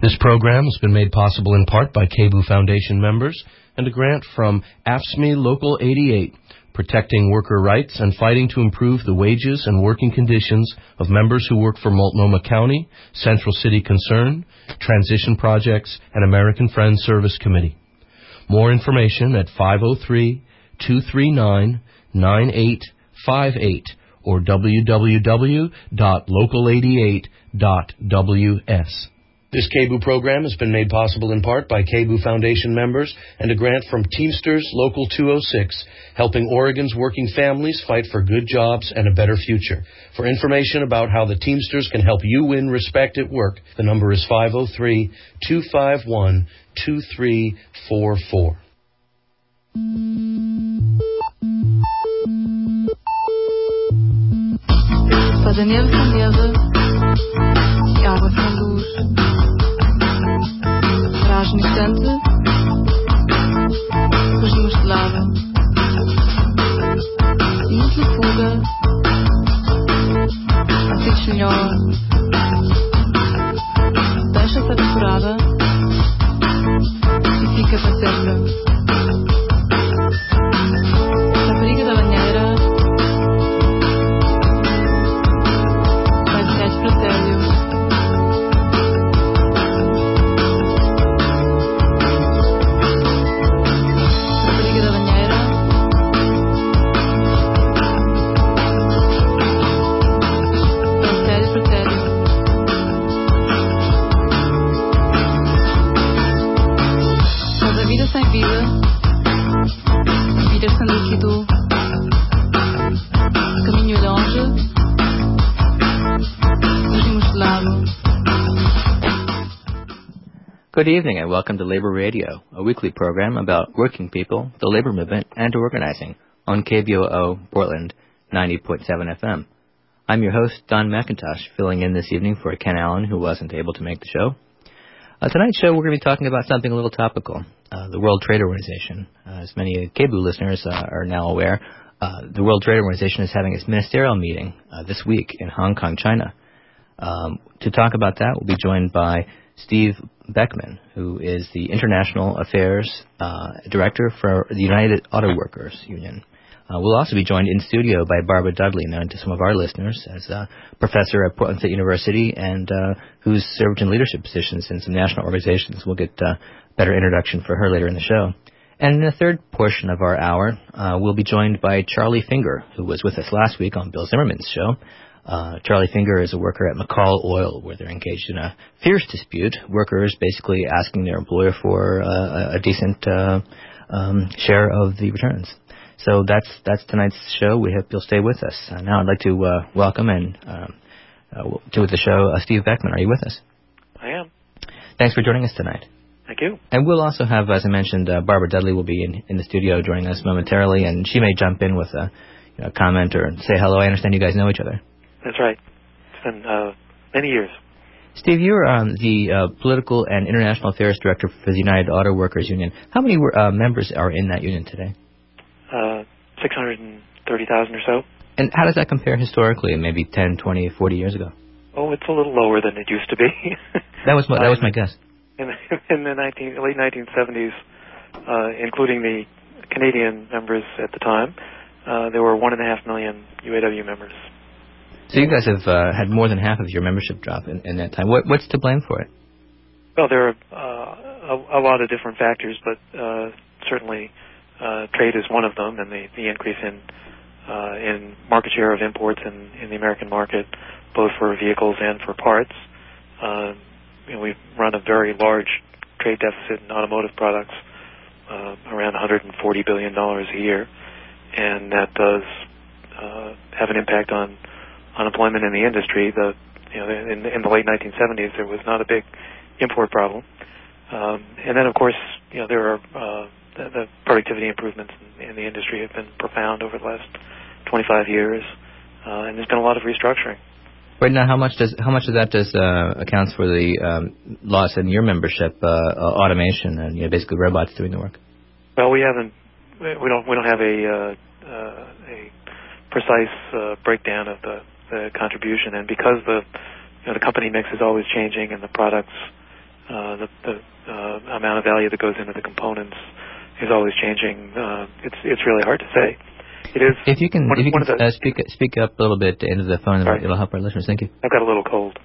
This program has been made possible in part by KBOO Foundation members and a grant from AFSCME Local 88, protecting worker rights and fighting to improve the wages and working conditions of members who work for Multnomah County, Central City Concern, Transition Projects, and American Friends Service Committee. More information at 503-239-9858 or www.local88.ws. This KBOO program has been made possible in part by KBOO Foundation members and a grant from Teamsters Local 206, helping Oregon's working families fight for good jobs and a better future. For information about how the Teamsters can help you win respect at work, the number is 503-251-2344. Fazem neve sem neve e água sem luz. Traz no instante, fugimos de lado. Seguimos na fuga, assim melhor. Deixa-se aventurada e fica para sempre. Rapariga da banheira. Good evening and welcome to Labor Radio, a weekly program about working people, the labor movement, and organizing on KBOO Portland 90.7 FM. I'm your host, Don McIntosh, filling in this evening for Ken Allen, who wasn't able to make the show. Tonight's show, we're going to be talking about something a little topical, the World Trade Organization. As many KBOO listeners are now aware, the World Trade Organization is having its ministerial meeting this week in Hong Kong, China. To talk about that, we'll be joined by Steve Beckman, who is the International Affairs Director for the United Auto Workers Union. We'll also be joined in studio by Barbara Dudley, known to some of our listeners as a professor at Portland State University and who's served in leadership positions in some national organizations. We'll get a better introduction for her later in the show. And in the third portion of our hour, we'll be joined by Charlie Finger, who was with us last week on Bill Zimmerman's show. Charlie Finger is a worker at McCall Oil, where they're engaged in a fierce dispute. Workers basically asking their employer for a decent share of the returns. So that's tonight's show. We hope you'll stay with us. Now I'd like to welcome and to the show Steve Beckman. Are you with us? I am. Thanks for joining us tonight. Thank you. And we'll also have, as I mentioned, Barbara Dudley will be in the studio joining us momentarily, and she may jump in with a comment or say hello. I understand you guys know each other. That's right. It's been many years. Steve, you're the Political and International Affairs Director for the United Auto Workers Union. How many members are in that union today? 630,000 or so. And how does that compare historically, maybe 10, 20, 40 years ago? Oh, it's a little lower than it used to be. That was my guess. In the late 1970s, including the Canadian members at the time, there were 1.5 million UAW members. So you guys have had more than half of your membership drop in that time. What's to blame for it? Well, there are a lot of different factors, but certainly trade is one of them, and the increase in market share of imports in the American market, both for vehicles and for parts. We've run a very large trade deficit in automotive products, around $140 billion a year, and that does have an impact on unemployment in the industry. In the late 1970s, there was not a big import problem, and then of course, there are the productivity improvements in the industry have been profound over the last 25 years, and there's been a lot of restructuring. Right now, how much of that accounts for the loss in your membership, automation and basically robots doing the work? Well, we don't have a precise breakdown of the contribution, and because the company mix is always changing and the products the amount of value that goes into the components is always changing. It's really hard to say. It is. If you can speak up a little bit into the phone, Sorry. it'll help our listeners. Thank you. I've got a little cold.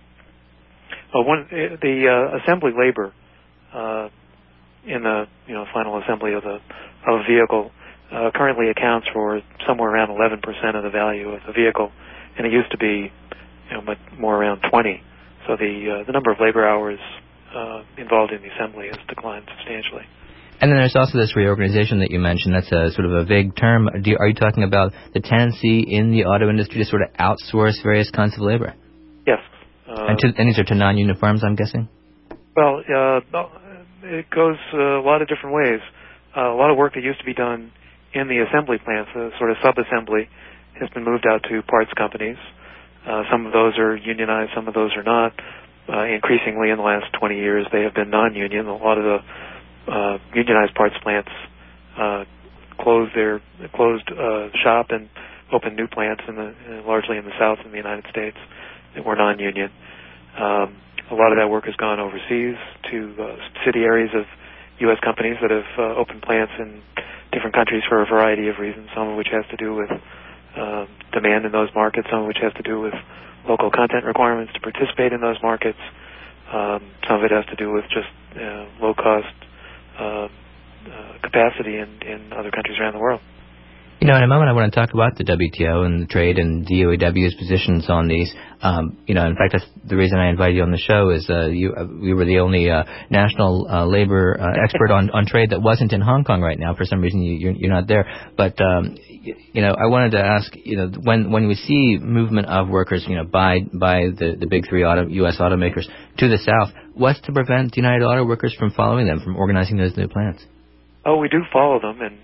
The assembly labor in the final assembly of a vehicle currently accounts for somewhere around 11% of the value of the vehicle, and it used to be much more around 20. So the number of labor hours involved in the assembly has declined substantially. And then there's also this reorganization that you mentioned. That's a sort of a vague term. Are you talking about the tendency in the auto industry to sort of outsource various kinds of labor? Yes. And these are to non-union firms, I'm guessing? Well, it goes a lot of different ways. A lot of work that used to be done in the assembly plants, sort of sub-assembly, has been moved out to parts companies. Some of those are unionized, some of those are not. Increasingly in the last 20 years, they have been non-union. A lot of the unionized parts plants closed shop and opened new plants largely in the South in the United States that were non-union. A lot of that work has gone overseas to subsidiaries of U.S. companies that have opened plants in different countries for a variety of reasons, some of which has to do with demand in those markets, some of which has to do with local content requirements to participate in those markets. Some of it has to do with just low-cost capacity in other countries around the world. In a moment I want to talk about the WTO and the trade and the UAW's positions on these. In fact, that's the reason I invited you on the show is we were the only national labor expert on trade that wasn't in Hong Kong right now. For some reason, you're not there. But, I wanted to ask, when we see movement of workers, by the big three U.S. automakers to the South, what's to prevent the United Auto Workers from following them, from organizing those new plants? Oh, we do follow them, and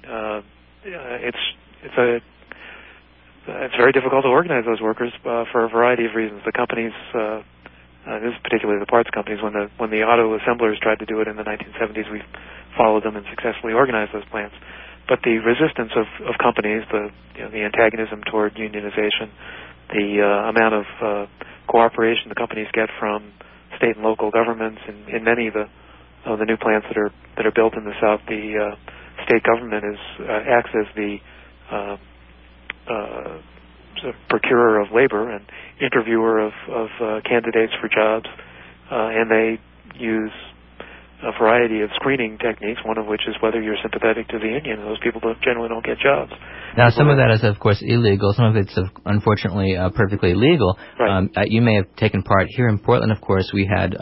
it's very difficult to organize those workers for a variety of reasons. The companies, this is particularly the parts companies, when the auto assemblers tried to do it in the 1970s, we followed them and successfully organized those plants. But the resistance of companies, the antagonism toward unionization, the amount of cooperation the companies get from state and local governments, in many of the new plants that are built in the South, the state government acts as the sort of procurer of labor and interviewer of candidates for jobs, and they use a variety of screening techniques, one of which is whether you're sympathetic to the union. Those people generally don't get jobs. Now, some of that is, of course, illegal. Some of it's, unfortunately, perfectly legal. Right. You may have taken part here in Portland, of course. We had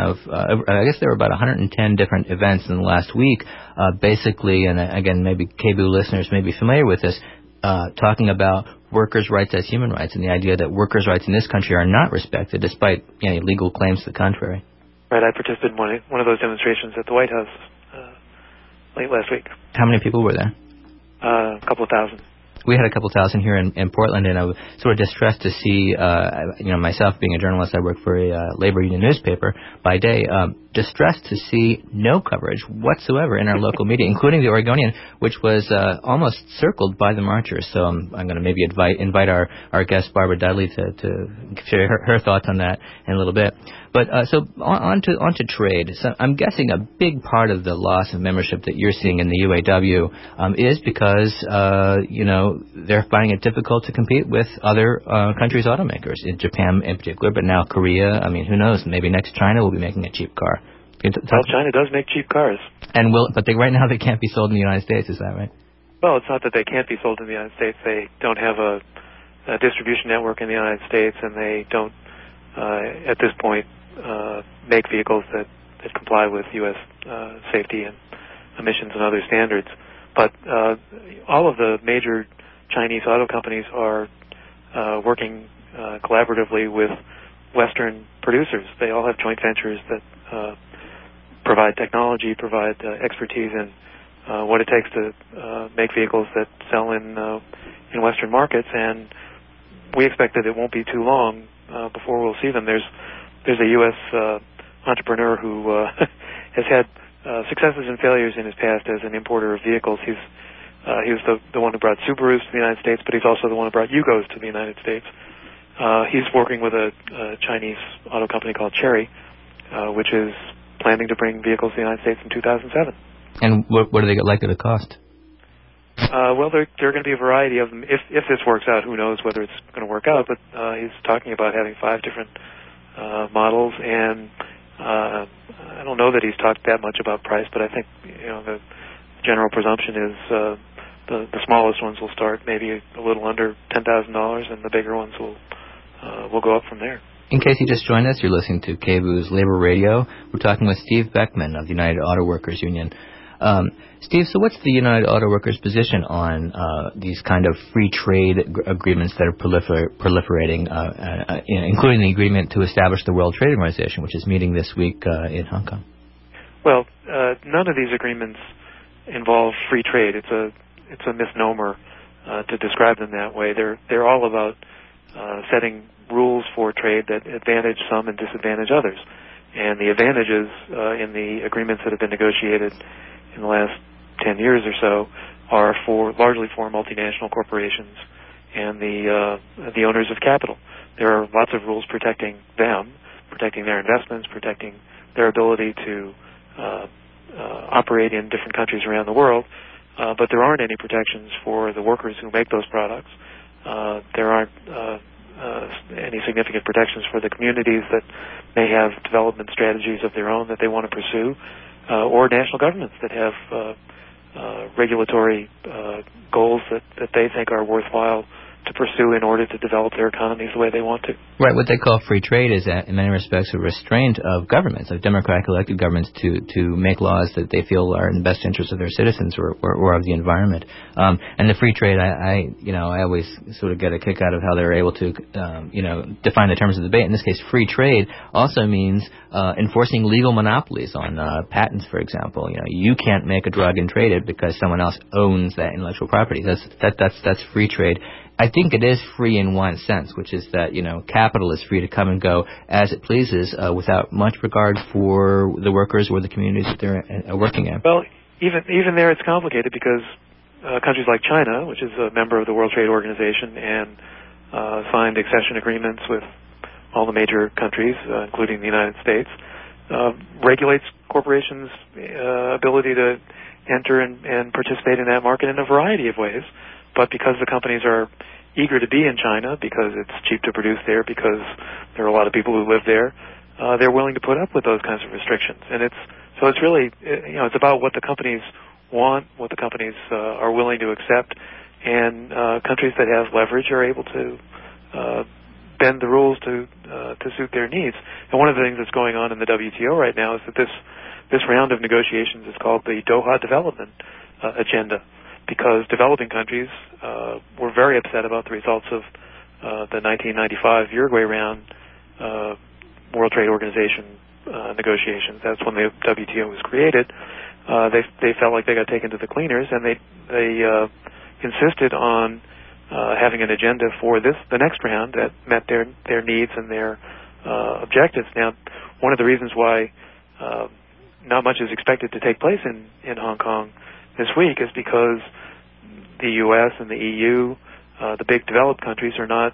I guess there were about 110 different events in the last week, basically, and again, maybe KBOO listeners may be familiar with this, talking about workers' rights as human rights and the idea that workers' rights in this country are not respected, despite any legal claims to the contrary. Right, I participated in one of those demonstrations at the White House late last week. How many people were there? A couple of thousand. We had a couple thousand here in Portland, and I was sort of distressed to see, myself being a journalist, I work for a labor union newspaper by day, distressed to see no coverage whatsoever in our local media, including the Oregonian, which was almost circled by the marchers. So I'm going to maybe invite our guest, Barbara Dudley, to share her thoughts on that in a little bit. But so on to trade. So I'm guessing a big part of the loss of membership that you're seeing in the UAW is because, they're finding it difficult to compete with other countries' automakers, in Japan in particular, but now Korea. I mean, who knows? Maybe next China will be making a cheap car. Well, China does make cheap cars. But right now they can't be sold in the United States, is that right? Well, it's not that they can't be sold in the United States. They don't have a distribution network in the United States, and they don't, at this point, make vehicles that comply with U.S. safety and emissions and other standards. But all of the major Chinese auto companies are working collaboratively with Western producers. They all have joint ventures that provide technology, provide expertise in what it takes to make vehicles that sell in Western markets. And we expect that it won't be too long before we'll see them. There's a U.S. entrepreneur who has had successes and failures in his past as an importer of vehicles. He was the one who brought Subarus to the United States, but he's also the one who brought Yugos to the United States. He's working with a Chinese auto company called Chery, which is planning to bring vehicles to the United States in 2007. And what are they likely to cost? Well, there are going to be a variety of them. If this works out, who knows whether it's going to work out, but he's talking about having 5 different models, and I don't know that he's talked that much about price, but I think the general presumption is the smallest ones will start maybe a little under $10,000, and the bigger ones will go up from there. In case you just joined us, you're listening to KBOO's Labor Radio. We're talking with Steve Beckman of the United Auto Workers Union. Steve, so what's the United Auto Workers' position on these kind of free trade agreements that are proliferating, including the agreement to establish the World Trade Organization, which is meeting this week in Hong Kong? Well, none of these agreements involve free trade. It's a misnomer to describe them that way. They're all about setting rules for trade that advantage some and disadvantage others. And the advantages in the agreements that have been negotiated in the last 10 years or so are largely for multinational corporations and the owners of capital. There are lots of rules protecting them, protecting their investments, protecting their ability to operate in different countries around the world, but there aren't any protections for the workers who make those products. There aren't any significant protections for the communities that may have development strategies of their own that they want to pursue, or national governments that have regulatory goals that they think are worthwhile to pursue in order to develop their economies the way they want to. Right. What they call free trade is, in many respects, a restraint of governments, of democratically elected governments, to make laws that they feel are in the best interest of their citizens or of the environment. And the free trade, I always sort of get a kick out of how they're able to, define the terms of the debate. In this case, free trade also means enforcing legal monopolies on patents, for example. You can't make a drug and trade it because someone else owns that intellectual property. That's free trade. I think it is free in one sense, which is that, capital is free to come and go as it pleases without much regard for the workers or the communities that they're working in. Well, even there it's complicated because countries like China, which is a member of the World Trade Organization and signed accession agreements with all the major countries, including the United States, regulates corporations' ability to enter and participate in that market in a variety of ways. But because the companies are eager to be in China, because it's cheap to produce there, because there are a lot of people who live there, they're willing to put up with those kinds of restrictions. And it's really, it's about what the companies want, what the companies are willing to accept, and countries that have leverage are able to bend the rules to suit their needs. And one of the things that's going on in the WTO right now is that this round of negotiations is called the Doha Development Agenda, because developing countries were very upset about the results of the 1995 Uruguay round World Trade Organization negotiations. That's when the WTO was created. They felt like they got taken to the cleaners, and they insisted on having an agenda for the next round that met their needs and their objectives. Now, one of the reasons why not much is expected to take place in Hong Kong this week is because the U.S. and the EU, the big developed countries, they're not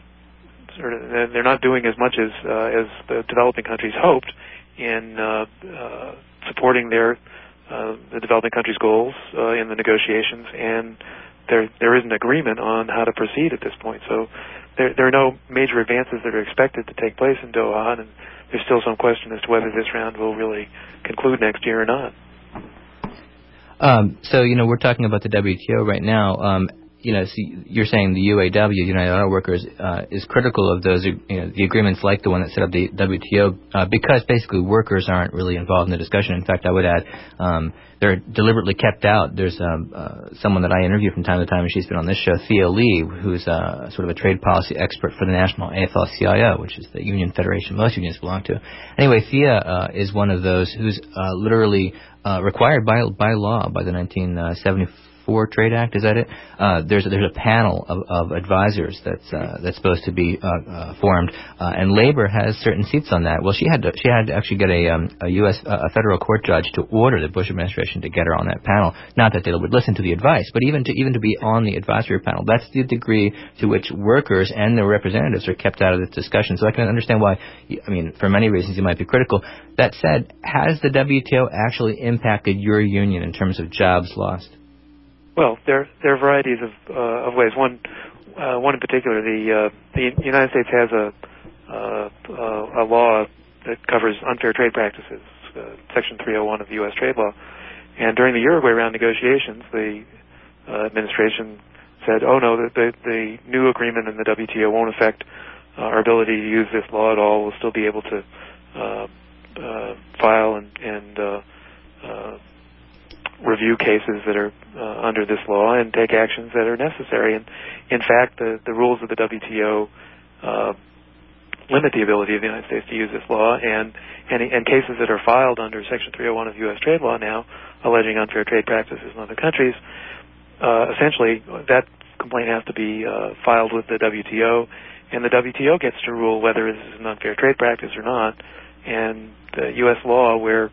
doing as much as the developing countries hoped in supporting the developing countries' goals in the negotiations, and there isn't agreement on how to proceed at this point. So there are no major advances that are expected to take place in Doha, and there's still some question as to whether this round will really conclude next year or not. So we're talking about the WTO right now. So you're saying the UAW, United Auto Workers, is critical of those, the agreements like the one that set up the WTO, because basically workers aren't really involved in the discussion. In fact, I would add, they're deliberately kept out. There's someone that I interview from time to time, and she's been on this show, Thea Lee, who's sort of a trade policy expert for the National AFL-CIO, which is the union federation most unions belong to. Anyway, Thea is one of those who's literally required by law, by the 1974 for Trade Act. Is that it? There's a panel of advisors that's supposed to be formed, and Labor has certain seats on that. Well, she had to actually get a U.S. federal court judge to order the Bush administration to get her on that panel. Not that they would listen to the advice, but even to be on the advisory panel. That's the degree to which workers and their representatives are kept out of this discussion. So I can understand why, I mean, for many reasons you might be critical. That said, has the WTO actually impacted your union in terms of jobs lost? Well, there are varieties of ways. One in particular, the United States has a law that covers unfair trade practices, Section 301 of the U.S. trade law. And during the Uruguay round negotiations, the administration said, "Oh no, the new agreement in the WTO won't affect our ability to use this law at all. We'll still be able to file and review cases that are under this law and take actions that are necessary." And in fact, the rules of the WTO limit the ability of the United States to use this law, and cases that are filed under Section 301 of U.S. trade law now, alleging unfair trade practices in other countries, essentially that complaint has to be filed with the WTO, and the WTO gets to rule whether this is an unfair trade practice or not. And the U.S. law, where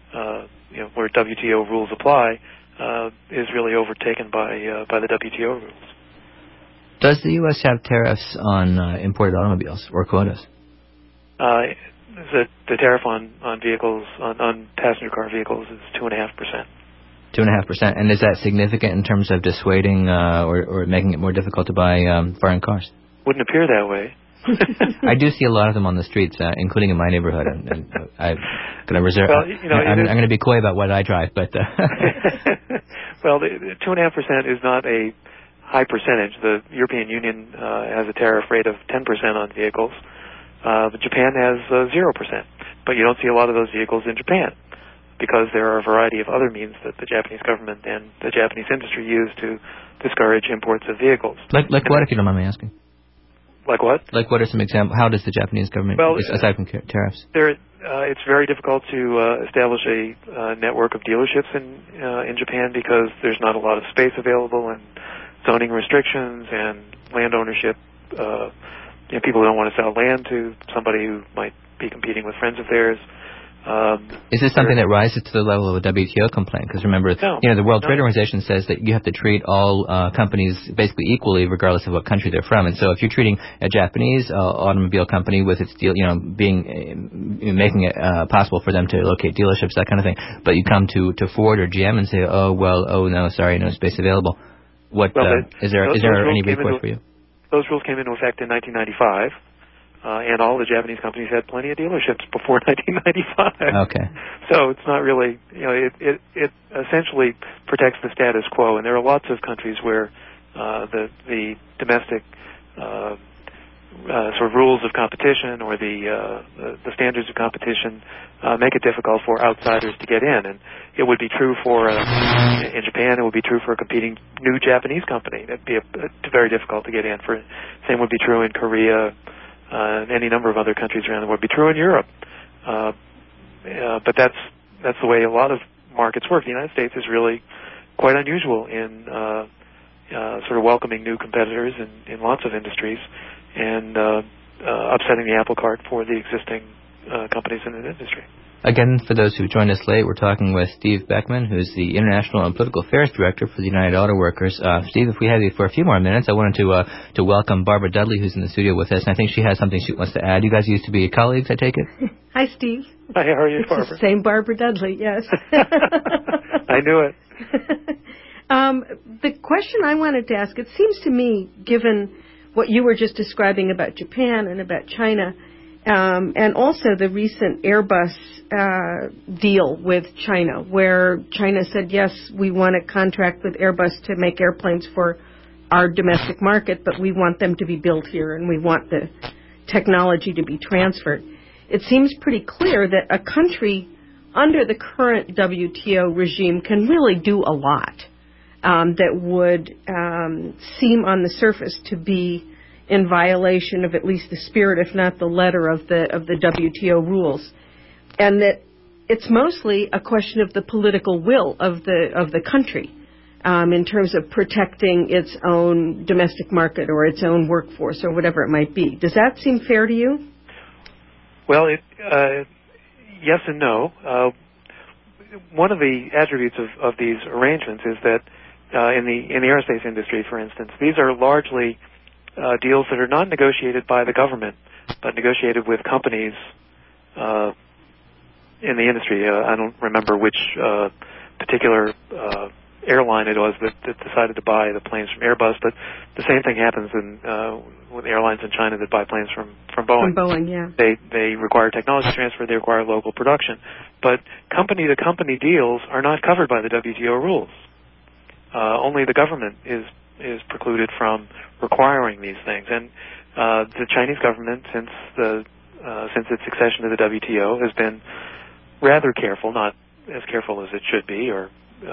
WTO rules apply, is really overtaken by the WTO rules. Does the U.S. have tariffs on imported automobiles or quotas? The tariff on vehicles, on passenger car vehicles, is 2.5%. 2.5%. And is that significant in terms of dissuading or making it more difficult to buy foreign cars? Wouldn't appear that way. I do see a lot of them on the streets, including in my neighborhood. And I'm going to reserve. Well, I'm going to be coy about what I drive, but. Well, the 2.5% is not a high percentage. The European Union has a tariff rate of 10% on vehicles. But Japan has 0%. But you don't see a lot of those vehicles in Japan, because there are a variety of other means that the Japanese government and the Japanese industry use to discourage imports of vehicles. Like what, if you don't mind me asking? Like what? Like what are some examples? How does the Japanese government, aside from tariffs? It's very difficult to establish a network of dealerships in Japan, because there's not a lot of space available, and zoning restrictions and land ownership. People don't want to sell land to somebody who might be competing with friends of theirs. Is this something that rises to the level of a WTO complaint? Because remember, the World Trade Organization says that you have to treat all companies basically equally, regardless of what country they're from. And so, if you're treating a Japanese automobile company with its deal, making it possible for them to locate dealerships, that kind of thing, but you come to Ford or GM and say, no, sorry, no space available. Is there any recourse for you? Those rules came into effect in 1995. And all the Japanese companies had plenty of dealerships before 1995. Okay. So it's not really, it essentially protects the status quo. And there are lots of countries where the domestic sort of rules of competition, or the standards of competition make it difficult for outsiders to get in. And it would be true in Japan, it would be true for a competing new Japanese company. It'd be very difficult to get in. Same would be true in Korea, and any number of other countries around the world. It'd be true in Europe. But that's the way a lot of markets work. The United States is really quite unusual in sort of welcoming new competitors in lots of industries, and upsetting the apple cart for the existing companies in the industry. Again, for those who joined us late, we're talking with Steve Beckman, who's the International and Political Affairs Director for the United Auto Workers. Steve, if we have you for a few more minutes, I wanted to welcome Barbara Dudley, who's in the studio with us, and I think she has something she wants to add. You guys used to be colleagues, I take it? Hi, Steve. Hi, how are you, Barbara? It's the same Barbara Dudley, yes. I knew it. The question I wanted to ask, it seems to me, given what you were just describing about Japan and about China, and also the recent Airbus deal with China, where China said, yes, we want to contract with Airbus to make airplanes for our domestic market, but we want them to be built here and we want the technology to be transferred. It seems pretty clear that a country under the current WTO regime can really do a lot that would seem on the surface to be in violation of at least the spirit, if not the letter, of the WTO rules, and that it's mostly a question of the political will of the country. in terms of protecting its own domestic market or its own workforce or whatever it might be. Does that seem fair to you? Well, yes and no. One of the attributes of these arrangements is that in the aerospace industry, for instance, these are largely deals that are not negotiated by the government, but negotiated with companies in the industry. I don't remember which particular airline it was that decided to buy the planes from Airbus, but the same thing happens with airlines in China that buy planes from Boeing. From Boeing, yeah. They require technology transfer, they require local production. But company-to-company deals are not covered by the WTO rules. Only the government is precluded from requiring these things. And the Chinese government, since its accession to the WTO, has been rather careful, not as careful as it should be, or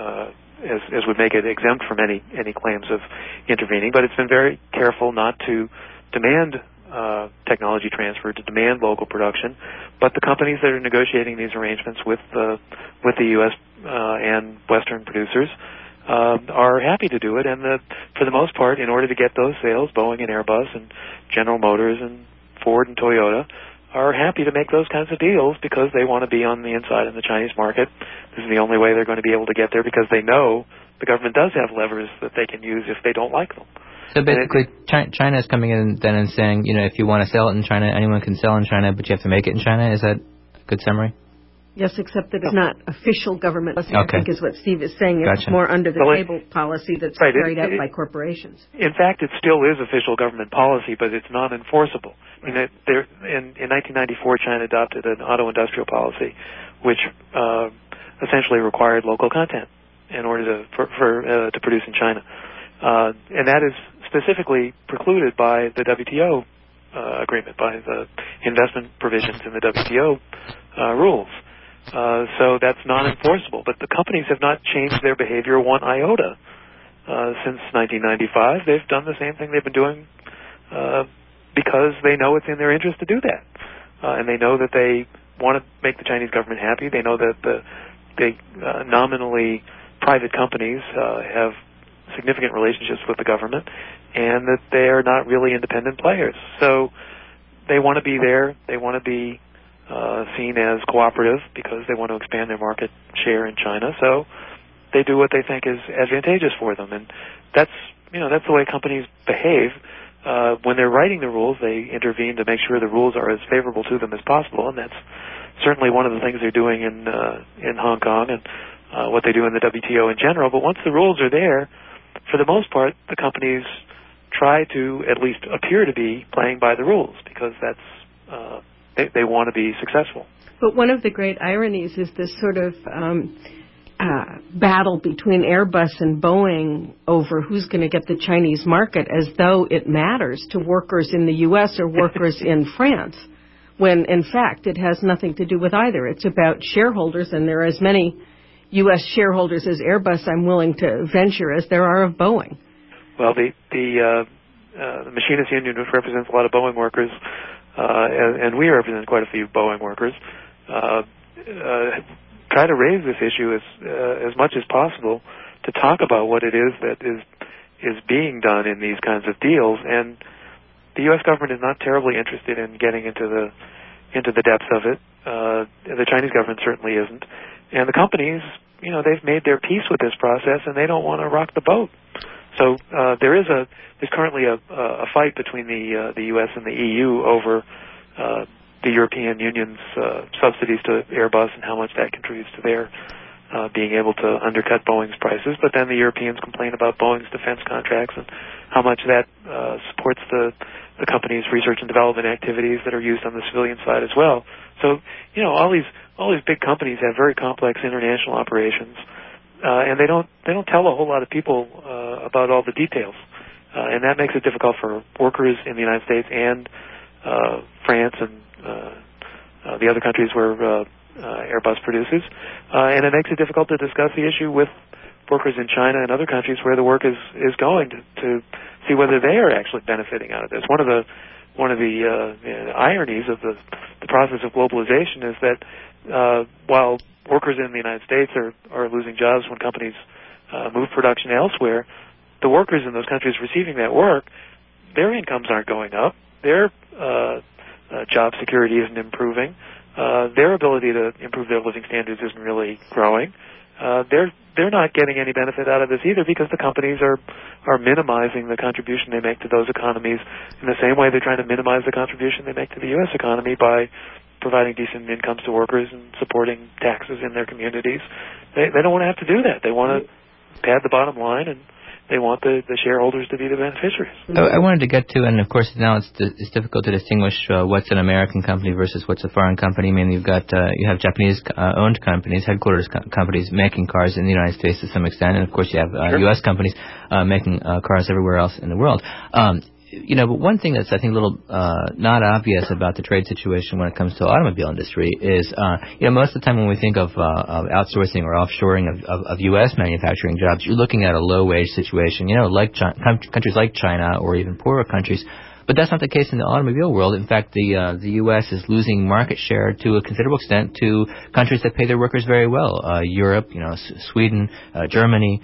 as would make it exempt from any claims of intervening, but it's been very careful not to demand technology transfer, to demand local production. But the companies that are negotiating these arrangements with the U.S. And Western producers are happy to do it, and for the most part, in order to get those sales, Boeing and Airbus and General Motors and Ford and Toyota are happy to make those kinds of deals because they want to be on the inside in the Chinese market. This is the only way they're going to be able to get there because they know the government does have levers that they can use if they don't like them. So basically, China is coming in then and saying, if you want to sell it in China, anyone can sell in China, but you have to make it in China. Is that a good summary? Yes, except that it's not official government policy, I think is what Steve is saying. It's Gotcha. more under the table policy that's carried out by corporations. In fact, it still is official government policy, but it's not enforceable. Right. In 1994, China adopted an auto-industrial policy, which essentially required local content in order to produce in China. And that is specifically precluded by the WTO agreement, by the investment provisions in the WTO rules. So that's not enforceable. But the companies have not changed their behavior one iota since 1995. They've done the same thing they've been doing because they know it's in their interest to do that. And they know that they want to make the Chinese government happy. They know that the nominally private companies have significant relationships with the government and that they are not really independent players. So they want to be there. They want to be seen as cooperative because they want to expand their market share in China. So they do what they think is advantageous for them, and that's the way companies behave. When they're writing the rules, they intervene to make sure the rules are as favorable to them as possible, and that's certainly one of the things they're doing in Hong Kong and what they do in the WTO in general. But once the rules are there, for the most part, the companies try to at least appear to be playing by the rules because that's they want to be successful. But one of the great ironies is this sort of battle between Airbus and Boeing over who's going to get the Chinese market, as though it matters to workers in the U.S. or workers in France, when in fact it has nothing to do with either. It's about shareholders, and there are as many U.S. shareholders as Airbus, I'm willing to venture, as there are of Boeing. Well, the Machinists Union, which represents a lot of Boeing workers, and we represent quite a few Boeing workers, try to raise this issue as much as possible to talk about what it is that is being done in these kinds of deals. And the U.S. government is not terribly interested in getting into the depths of it. The Chinese government certainly isn't. And the companies, they've made their peace with this process, and they don't want to rock the boat. So there's currently a fight between the U.S. and the EU over the European Union's subsidies to Airbus and how much that contributes to their being able to undercut Boeing's prices. But then the Europeans complain about Boeing's defense contracts and how much that supports the company's research and development activities that are used on the civilian side as well. So all these big companies have very complex international operations. And they don't tell a whole lot of people about all the details, and that makes it difficult for workers in the United States and France and the other countries where Airbus produces, and it makes it difficult to discuss the issue with workers in China and other countries where the work is going to see whether they are actually benefiting out of this. One of the ironies of the process of globalization is that while workers in the United States are losing jobs when companies move production elsewhere, the workers in those countries receiving that work, their incomes aren't going up. Their job security isn't improving. Their ability to improve their living standards isn't really growing. They're not getting any benefit out of this either, because the companies are minimizing the contribution they make to those economies in the same way they're trying to minimize the contribution they make to the U.S. economy by providing decent incomes to workers and supporting taxes in their communities. They don't want to have to do that. They want to pad the bottom line, and they want the shareholders to be the beneficiaries. I wanted to get to, and of course now it's difficult to distinguish what's an American company versus what's a foreign company. I mean, you have Japanese owned companies, headquarters companies making cars in the United States to some extent, and of course you have U.S. companies making cars everywhere else in the world. But one thing that's, I think, a little not obvious about the trade situation when it comes to the automobile industry is, most of the time when we think of outsourcing or offshoring of U.S. manufacturing jobs, you're looking at a low-wage situation, like countries like China or even poorer countries. But that's not the case in the automobile world. In fact, the U.S. is losing market share to a considerable extent to countries that pay their workers very well. Europe, Sweden, Germany,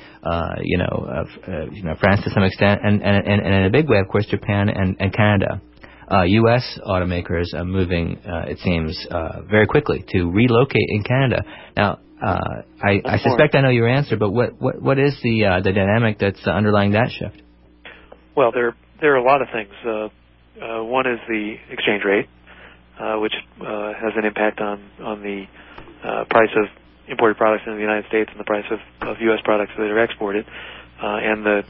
France to some extent, and in a big way, of course, Japan and Canada. U.S. automakers are moving, it seems, very quickly to relocate in Canada. Now, I suspect I know your answer, but what is the dynamic that's underlying that shift? Well, there are a lot of things. One is the exchange rate, which has an impact on the price of imported products in the United States and the price of U.S. products that are exported. And the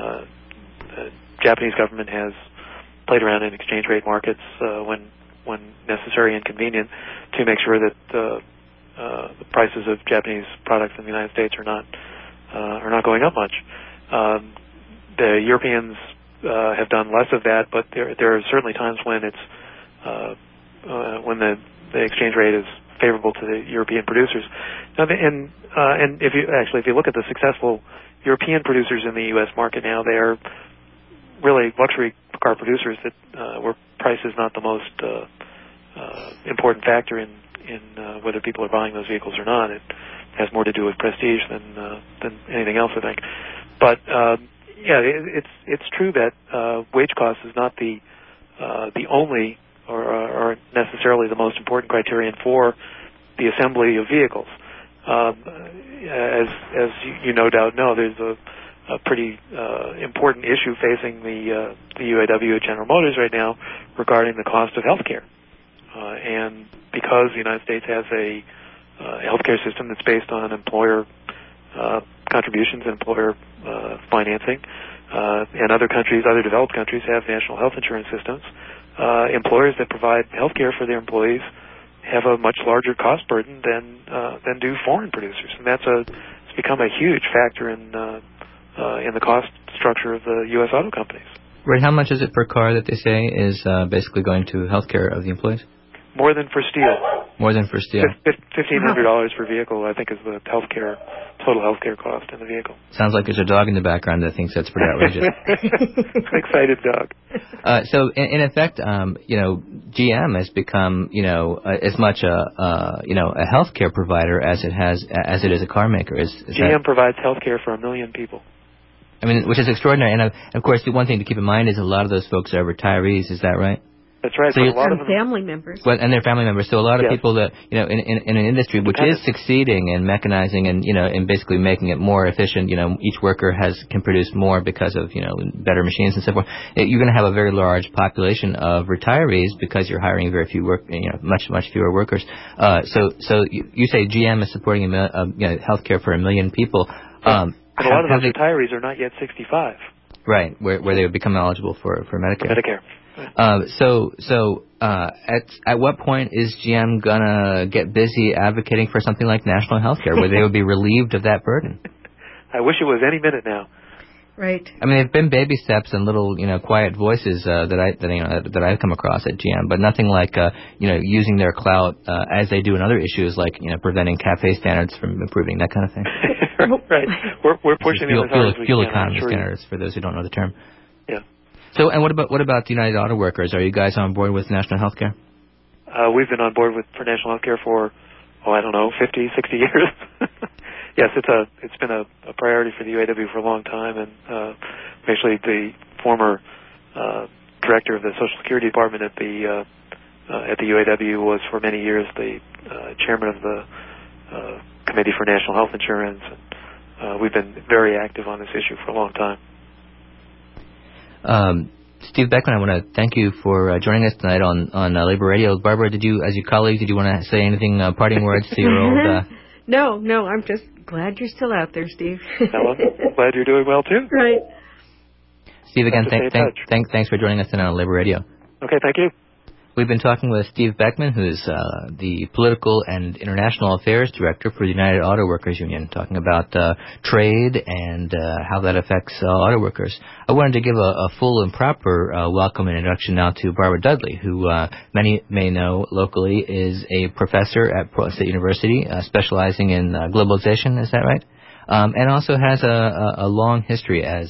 Japanese government has played around in exchange rate markets when necessary and convenient to make sure that the prices of Japanese products in the United States are not going up much. The Europeans have done less of that, but there are certainly times when when the exchange rate is favorable to the European producers. Now, and if you look at the successful European producers in the U.S. market now, they are really luxury car producers where price is not the most important factor in whether people are buying those vehicles or not. It has more to do with prestige than anything else, I think. But it's true that wage cost is not the only or necessarily the most important criterion for the assembly of vehicles. As you no doubt know, there's a pretty important issue facing the UAW at General Motors right now regarding the cost of health care. And because the United States has a healthcare system that's based on employer contributions and employer financing, and other developed countries have national health insurance systems, employers that provide health care for their employees have a much larger cost burden than do foreign producers, and it's become a huge factor in the cost structure of the U.S. auto companies. Right, how much is it per car that they say is basically going to health care of the employees? More than for steel. More than for steel. $1,500 per vehicle, I think, is the total healthcare cost in the vehicle. Sounds like there's a dog in the background that thinks that's pretty outrageous. Excited dog. So in effect, GM has become, as much a healthcare provider as it is a car maker. GM provides healthcare for 1 million people. I mean, which is extraordinary. And of course, the one thing to keep in mind is a lot of those folks are retairrees. Is that right? That's right. So a lot of them, family members. Well, and their family members. So a lot of people that, in an industry which is succeeding in mechanizing and, and basically making it more efficient, each worker can produce more because of, better machines and so forth. You're going to have a very large population of retirees because you're hiring very few much fewer workers. So you say GM is supporting healthcare for 1 million people. But a lot of those retirees are not yet 65. Right, where they would become eligible for Medicare. Medicare. So at what point is GM gonna get busy advocating for something like national health care, where they would be relieved of that burden? I wish it was any minute now. Right. I mean, there've been baby steps and little, quiet voices that I've come across at GM, but nothing like using their clout as they do in other issues, like preventing cafe standards from improving, that kind of thing. Right. We're pushing them as hard as we can. Fuel economy standards, for those who don't know the term. Yeah. So, and what about the United Auto Workers? Are you guys on board with national health care? We've been on board for national health care for, 50, 60 years. yes, it's been a priority for the UAW for a long time, and actually the former director of the Social Security Department at the UAW was for many years the chairman of the Committee for National Health Insurance. And, we've been very active on this issue for a long time. Steve Beckman, I want to thank you for joining us tonight on Labor Radio. Barbara, as your colleague, did you want to say anything, parting words to your old... No, I'm just glad you're still out there, Steve. Well, glad you're doing well, too. Right. Steve, again, thanks for joining us tonight on Labor Radio. Okay, thank you. We've been talking with Steve Beckman, who's the Political and International Affairs Director for the United Auto Workers Union, talking about trade and how that affects auto workers. I wanted to give a full and proper welcome and introduction now to Barbara Dudley, who many may know locally is a professor at Portland State University, specializing in globalization. Is that right? And also has a long history as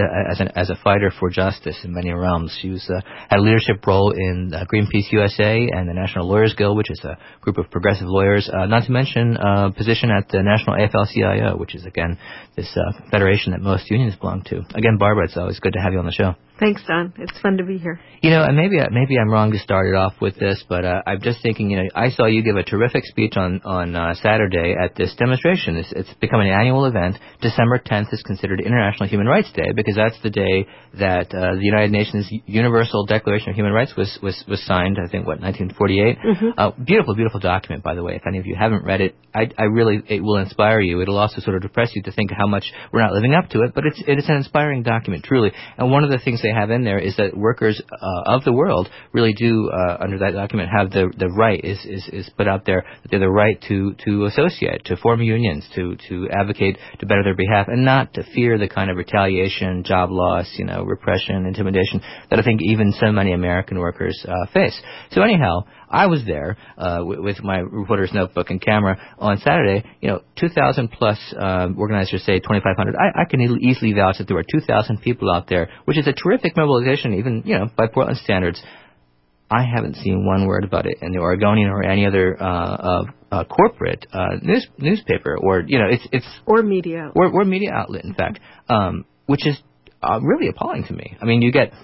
a fighter for justice in many realms. She had a leadership role in Greenpeace USA and the National Lawyers Guild, which is a group of progressive lawyers. Not to mention a position at the National AFL-CIO, which is again this federation that most unions belong to. Again, Barbara, it's always good to have you on the show. Thanks, Don. It's fun to be here. And maybe I'm wrong to start it off with this, but I'm just thinking, I saw you give a terrific speech on Saturday at this demonstration. It's become an annual event. December 10th is considered International Human Rights Day because that's the day that the United Nations Universal Declaration of Human Rights was signed, I think, 1948? Mm-hmm. Beautiful document, by the way. If any of you haven't read it, it will inspire you. It'll also sort of depress you to think how much we're not living up to it, but it's an inspiring document, truly. And one of the things they have in there is that workers of the world really do, under that document, have the right, is put out there, that they have the right to associate, to form unions, to advocate to better their behalf, and not to fear the kind of retaliation, job loss, repression, intimidation that I think even so many American workers face. So anyhow, I was there with my reporter's notebook and camera on Saturday. 2,000 plus organizers say 2,500. I can easily vouch that there were 2,000 people out there, which is a terrific mobilization, even by Portland standards. I haven't seen one word about it in the Oregonian or any other corporate newspaper or it's or media or media outlet, in fact, which is really appalling to me. I mean, you get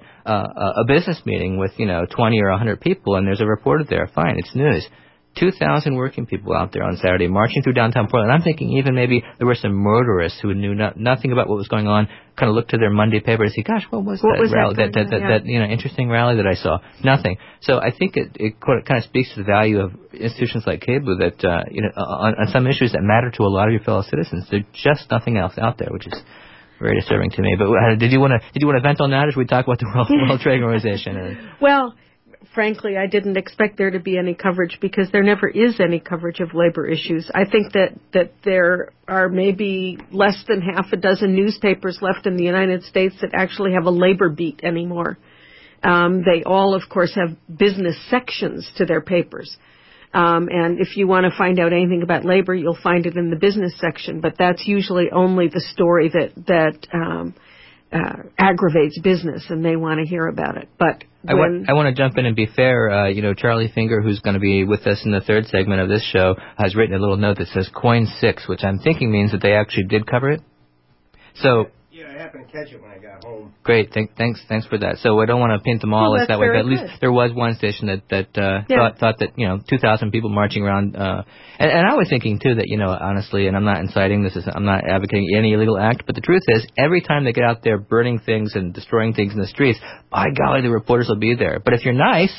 a business meeting with 20 or 100 people, and there's a reporter there. Fine, it's news. 2,000 working people out there on Saturday marching through downtown Portland. I'm thinking even maybe there were some motorists who knew nothing about what was going on, kind of looked to their Monday paper and say, gosh, what was that rally, that interesting rally that I saw? Nothing. So I think it kind of speaks to the value of institutions like KBOO that, on some issues that matter to a lot of your fellow citizens, there's just nothing else out there, which is very disturbing to me. But did you want to vent on that, or should we talk about the World Trade Organization? Well, frankly, I didn't expect there to be any coverage because there never is any coverage of labor issues. I think that there are maybe less than half a dozen newspapers left in the United States that actually have a labor beat anymore. They all, of course, have business sections to their papers. And if you want to find out anything about labor, you'll find it in the business section. But that's usually only the story that aggravates business, and they want to hear about it. But I want to jump in and be fair. Charlie Finger, who's going to be with us in the third segment of this show, has written a little note that says Coin 6, which I'm thinking means that they actually did cover it. So. Yeah, I happened to catch it when I got home. Great, thanks for that. So I don't want to paint them all as that way, but at least there was one station that thought that 2,000 people marching around, and I was thinking too that honestly, and I'm not inciting this, I'm not advocating any illegal act, but the truth is, every time they get out there burning things and destroying things in the streets, by golly, the reporters will be there. But if you're nice,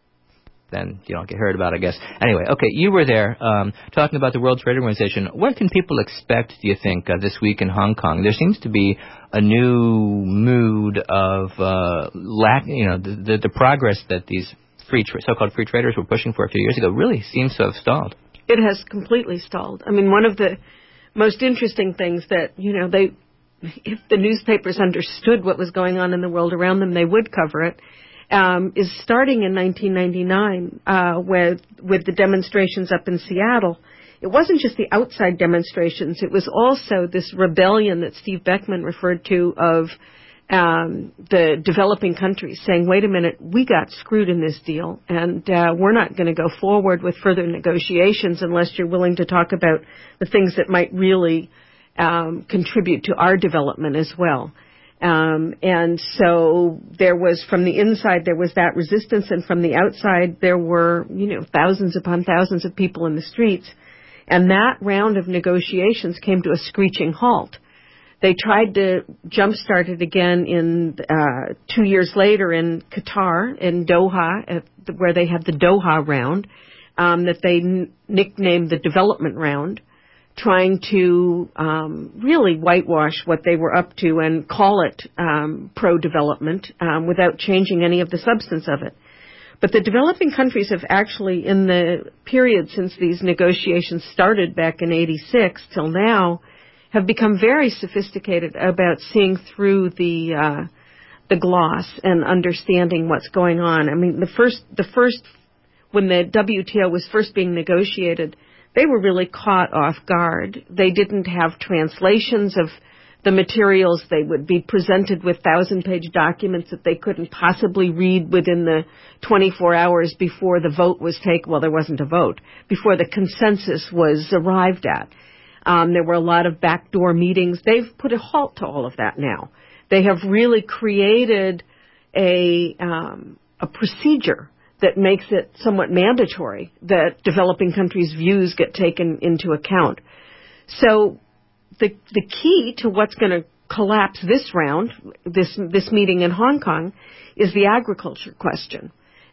then you don't get heard about, I guess. Anyway, okay, you were there talking about the World Trade Organization. What can people expect, do you think, this week in Hong Kong? There seems to be a new mood of the progress that these so-called free traders were pushing for a few years ago really seems to have stalled. It has completely stalled. I mean, one of the most interesting things that, if the newspapers understood what was going on in the world around them, they would cover it. Is starting in 1999 with the demonstrations up in Seattle. It wasn't just the outside demonstrations. It was also this rebellion that Steve Beckman referred to of the developing countries saying, wait a minute, we got screwed in this deal, and we're not going to go forward with further negotiations unless you're willing to talk about the things that might really contribute to our development as well. And so there was, from the inside, there was that resistance, and from the outside, there were, thousands upon thousands of people in the streets. And that round of negotiations came to a screeching halt. They tried to jumpstart it again in 2 years later in Qatar, in Doha, where they had the Doha round, that they nicknamed the development round, trying to really whitewash what they were up to and call it pro-development without changing any of the substance of it. But the developing countries have actually, in the period since these negotiations started back in '86 till now, have become very sophisticated about seeing through the gloss and understanding what's going on. I mean, the first when the WTO was first being negotiated, they were really caught off guard. They didn't have translations of the materials. They would be presented with 1,000-page documents that they couldn't possibly read within the 24 hours before the vote was taken. Well, there wasn't a vote. Before the consensus was arrived at. There were a lot of backdoor meetings. They've put a halt to all of that now. They have really created a procedure that makes it somewhat mandatory that developing countries' views get taken into account. So the key to what's going to collapse this round, this meeting in Hong Kong, is the agriculture question.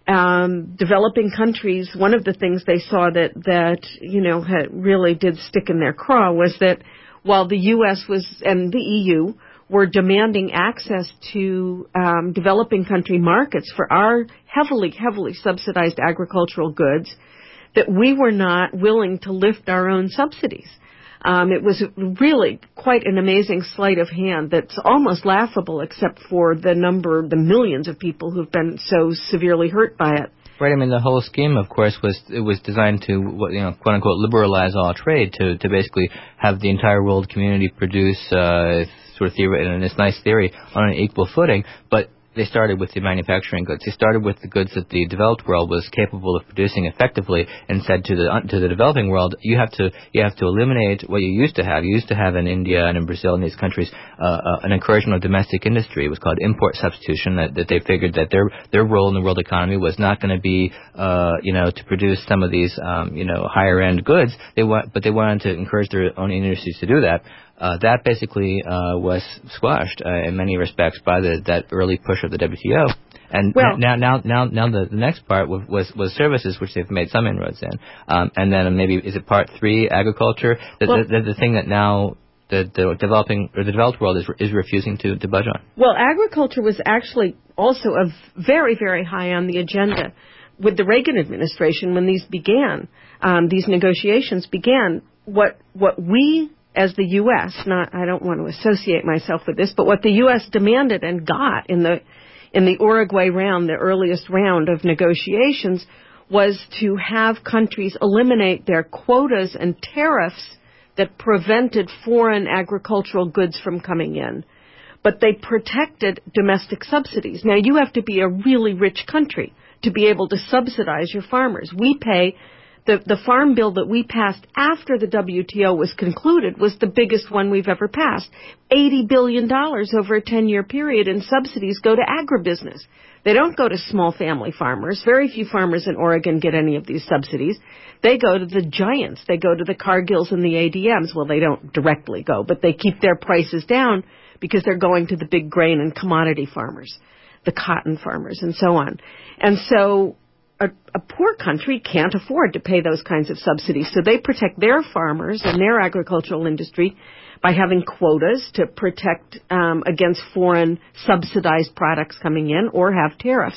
Developing countries, one of the things they saw that really did stick in their craw was that while the U.S. and the EU were demanding access to developing country markets for our heavily subsidized agricultural goods, that we were not willing to lift our own subsidies. It was really quite an amazing sleight of hand that's almost laughable, except for the millions of people who've been so severely hurt by it. Right. I mean, the whole scheme, of course, was designed to, quote unquote, liberalize all trade, to basically have the entire world community produce sort of theory, and this nice theory on an equal footing, but they started with the manufacturing goods. They started with the goods that the developed world was capable of producing effectively, and said to the developing world, you have to eliminate what you used to have. You used to have in India and in Brazil and these countries an encouragement of domestic industry. It was called import substitution. That they figured that their role in the world economy was not going to be to produce some of these higher end goods. But they wanted to encourage their own industries to do that. That basically was squashed in many respects by that early push of the WTO. And now the next part was services, which they've made some inroads in. And then maybe, is it part 3, agriculture? The thing that now the developed world is refusing to budge on. Well, agriculture was actually also a very, very high on the agenda with the Reagan administration when these negotiations began. What we as the U.S., I don't want to associate myself with this, but what the U.S. demanded and got in the Uruguay round, the earliest round of negotiations, was to have countries eliminate their quotas and tariffs that prevented foreign agricultural goods from coming in. But they protected domestic subsidies. Now, you have to be a really rich country to be able to subsidize your farmers. We pay... The farm bill that we passed after the WTO was concluded was the biggest one we've ever passed. $80 billion over a 10-year period in subsidies go to agribusiness. They don't go to small family farmers. Very few farmers in Oregon get any of these subsidies. They go to the giants. They go to the Cargills and the ADMs. Well, they don't directly go, but they keep their prices down because they're going to the big grain and commodity farmers, the cotton farmers, and so on. And so a poor country can't afford to pay those kinds of subsidies, so they protect their farmers and their agricultural industry by having quotas to protect against foreign subsidized products coming in, or have tariffs.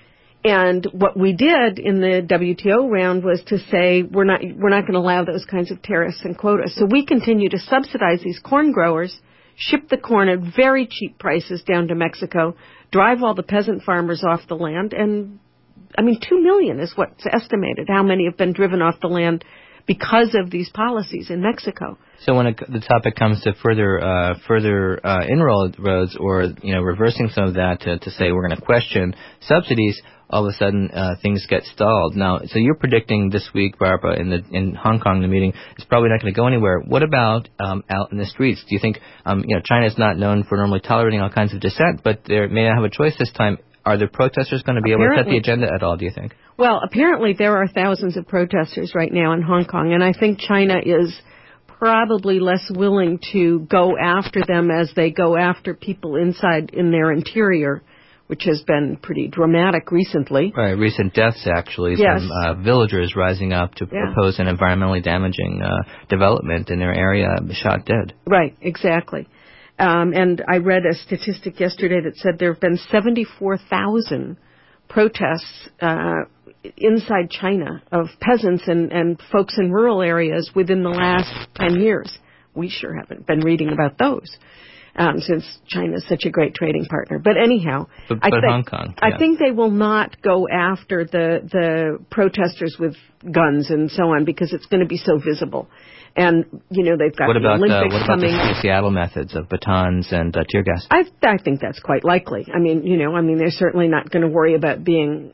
And what we did in the WTO round was to say we're not going to allow those kinds of tariffs and quotas. So we continue to subsidize these corn growers, ship the corn at very cheap prices down to Mexico, drive all the peasant farmers off the land, and 2 million is what's estimated, how many have been driven off the land because of these policies in Mexico. So when the topic comes to further inroads or reversing some of that to say we're going to question subsidies, all of a sudden things get stalled. Now, so you're predicting this week, Barbara, in Hong Kong, the meeting is probably not going to go anywhere. What about out in the streets? Do you think China is not known for normally tolerating all kinds of dissent, but they may not have a choice this time? Are the protesters going to be able to set the agenda at all, do you think? Well, apparently there are thousands of protesters right now in Hong Kong, and I think China is probably less willing to go after them as they go after people inside in their interior, which has been pretty dramatic recently. Right, recent deaths actually. Yes. Some villagers rising up to oppose an environmentally damaging development in their area, shot dead. Right, exactly. And I read a statistic yesterday that said there have been 74,000 protests inside China of peasants and folks in rural areas within the last 10 years. We sure haven't been reading about those since China is such a great trading partner. But anyhow, but Hong Kong, I think they will not go after the protesters with guns and so on because it's going to be so visible. And, they've got the Olympics coming. What about the Seattle methods of batons and tear gas? I think that's quite likely. I mean, they're certainly not going to worry about being,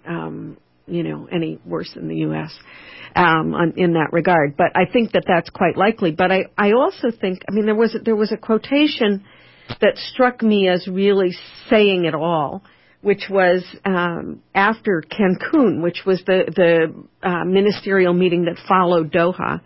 any worse than the U.S. In that regard. But I think that's quite likely. But I also think, there was a quotation that struck me as really saying it all, which was after Cancun, which was the ministerial meeting that followed Doha.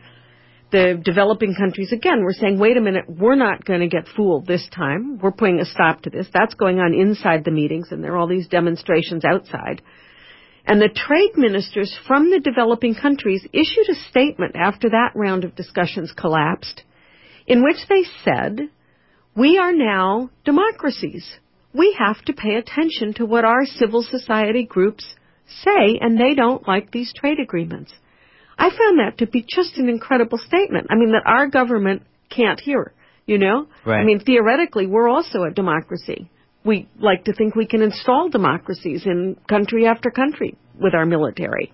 The developing countries, again, were saying, wait a minute, we're not going to get fooled this time. We're putting a stop to this. That's going on inside the meetings, and there are all these demonstrations outside. And the trade ministers from the developing countries issued a statement after that round of discussions collapsed, in which they said, we are now democracies. We have to pay attention to what our civil society groups say, and they don't like these trade agreements. I found that to be just an incredible statement. That our government can't hear, Right. Theoretically, we're also a democracy. We like to think we can install democracies in country after country with our military.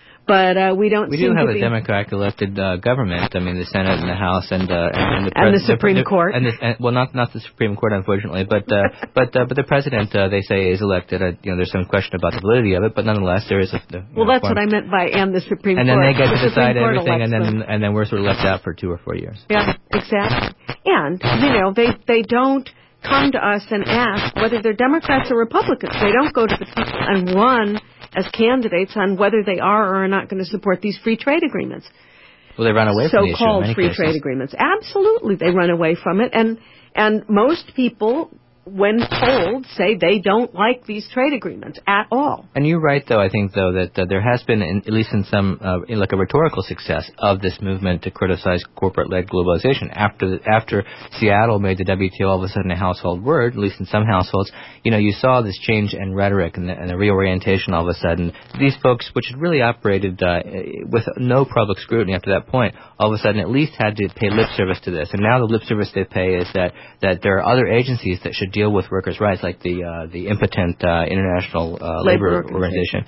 But we don't. We do have a Democratic-elected government. The Senate and the House and the Supreme Court. Not the Supreme Court, unfortunately, but the president they say is elected. There's some question about the validity of it, but nonetheless there is a. That's what I meant by and the Supreme Court. And then they get to decide everything, and then we're sort of left out for 2 or 4 years. Yeah, exactly. And they don't come to us and ask whether they're Democrats or Republicans. They don't go to the people and run as candidates on whether they are or are not going to support these free trade agreements. Well, they run away from the issue in many so-called free trade agreements. Absolutely, they run away from it. And most people, when told, say they don't like these trade agreements at all. And you're right, though, I think, that there has been, at least in some, like a rhetorical success of this movement to criticize corporate-led globalization. After Seattle made the WTO all of a sudden a household word, at least in some households, you saw this change in rhetoric and the reorientation all of a sudden. These folks, which had really operated with no public scrutiny up to that point, all of a sudden at least had to pay lip service to this. And now the lip service they pay is that there are other agencies that should deal with workers' rights, like the impotent International Labor Organization.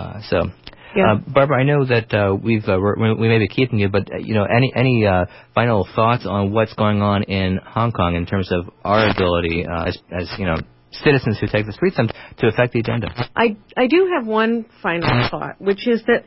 Barbara, I know that we may be keeping you, but any final thoughts on what's going on in Hong Kong in terms of our ability as citizens who take the streets to affect the agenda? I do have one final thought, which is that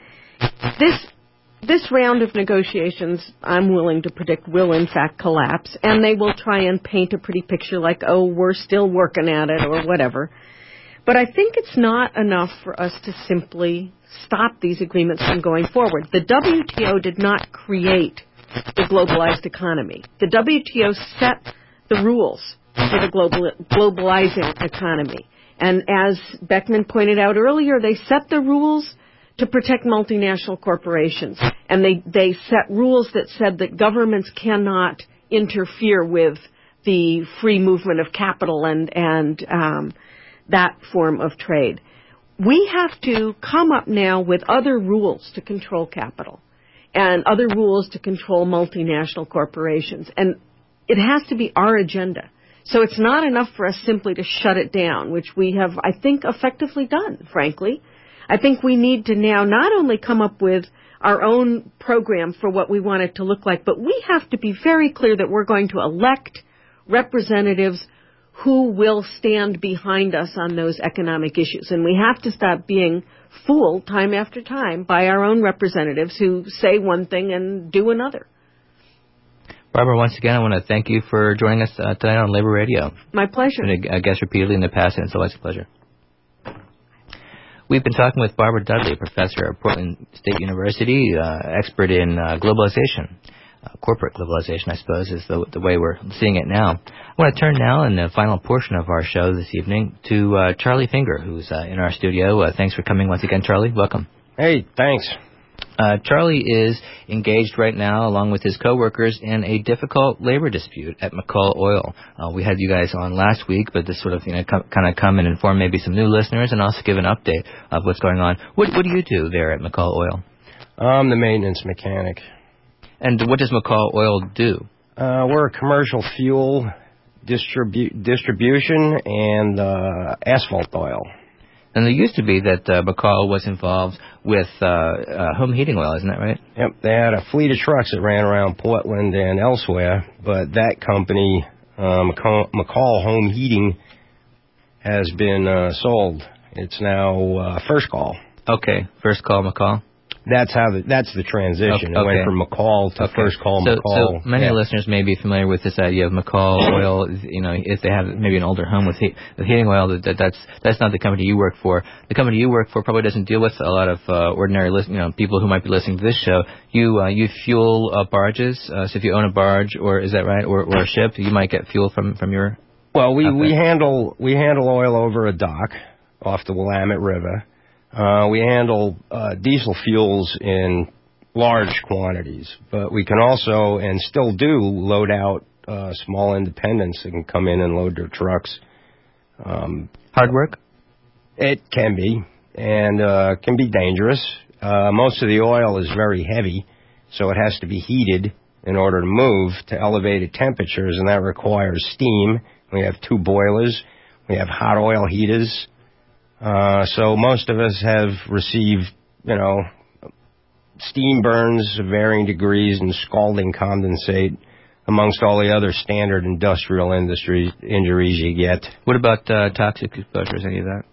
this round of negotiations, I'm willing to predict, will in fact collapse, and they will try and paint a pretty picture like, oh, we're still working at it or whatever. But I think it's not enough for us to simply stop these agreements from going forward. The WTO did not create the globalized economy. The WTO set the rules for the globalizing economy. And as Beckman pointed out earlier, they set the rules to protect multinational corporations. And they set rules that said that governments cannot interfere with the free movement of capital and that form of trade. We have to come up now with other rules to control capital and other rules to control multinational corporations. And it has to be our agenda. So it's not enough for us simply to shut it down, which we have, I think, effectively done, frankly. I think we need to now not only come up with our own program for what we want it to look like. But we have to be very clear that we're going to elect representatives who will stand behind us on those economic issues. And we have to stop being fooled time after time by our own representatives who say one thing and do another. Barbara, once again, I want to thank you for joining us tonight on Labor Radio. My pleasure. Been a guest repeatedly in the past, and it's always a pleasure. We've been talking with Barbara Dudley, professor at Portland State University, expert in globalization. Corporate globalization, I suppose, is the way we're seeing it now. I want to turn now, in the final portion of our show this evening, to Charlie Finger, who's in our studio. Thanks for coming once again, Charlie. Welcome. Hey, thanks. Charlie is engaged right now, along with his coworkers, in a difficult labor dispute at McCall Oil. We had you guys on last week, but this sort of kind of come and inform maybe some new listeners, and also give an update of what's going on. What do you do there at McCall Oil? I'm the maintenance mechanic. And what does McCall Oil do? We're a commercial fuel distribution and asphalt oil. And there used to be that McCall was involved with home heating oil, isn't that right? Yep, they had a fleet of trucks that ran around Portland and elsewhere, but that company, McCall Home Heating, has been sold. It's now First Call. Okay, First Call McCall. That's the transition. Okay. It went from McCall to First Call McCall. So many listeners may be familiar with this idea of McCall Oil. If they have maybe an older home with heating oil, that's not the company you work for. The company you work for probably doesn't deal with a lot of ordinary people who might be listening to this show. You fuel barges. So if you own a barge, or is that right, or a ship, you might get fuel from your. Well, we handle oil over a dock off the Willamette River. We handle diesel fuels in large quantities, but we can also, and still do, load out small independents that can come in and load their trucks. Hard work? It can be, and can be dangerous. Most of the oil is very heavy, so it has to be heated in order to move to elevated temperatures, and that requires steam. We have 2 boilers. We have hot oil heaters. So most of us have received, steam burns of varying degrees and scalding condensate, amongst all the other standard industrial industry injuries you get. What about toxic exposures, any of that?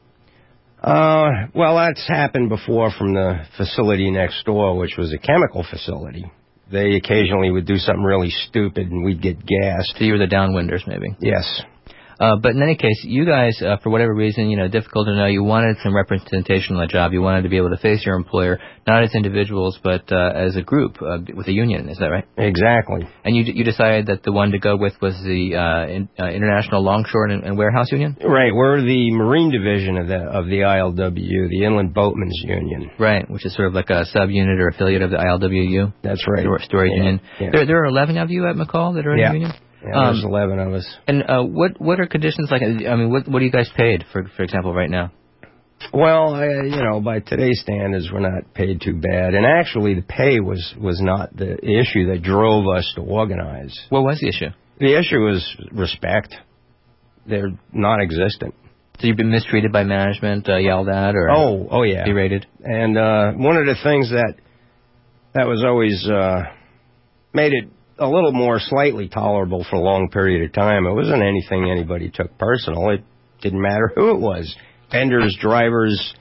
Well, that's happened before from the facility next door, which was a chemical facility. They occasionally would do something really stupid and we'd get gassed. So you were the downwinders, maybe? Yes. But in any case, you guys, for whatever reason, difficult to know, you wanted some representation on the job. You wanted to be able to face your employer, not as individuals, but as a group with a union. Is that right? Exactly. And you decided that the one to go with was the International Longshore and Warehouse Union? Right. We're the Marine Division of the ILWU, the Inland Boatmen's Union. Right, which is sort of like a subunit or affiliate of the ILWU. That's right. Storage Union. Yeah. There are 11 of you at McCall that are in the union? Yeah, there's 11 of us. And what are conditions like? I mean, what are you guys paid, for example, right now? Well, by today's standards, we're not paid too bad. And actually, the pay was not the issue that drove us to organize. What was the issue? The issue was respect. They're non-existent. So you've been mistreated by management, yelled at, or oh yeah, berated? And one of the things that was always made it a little more slightly tolerable for a long period of time. It wasn't anything anybody took personal. It didn't matter who it was. Vendors, drivers,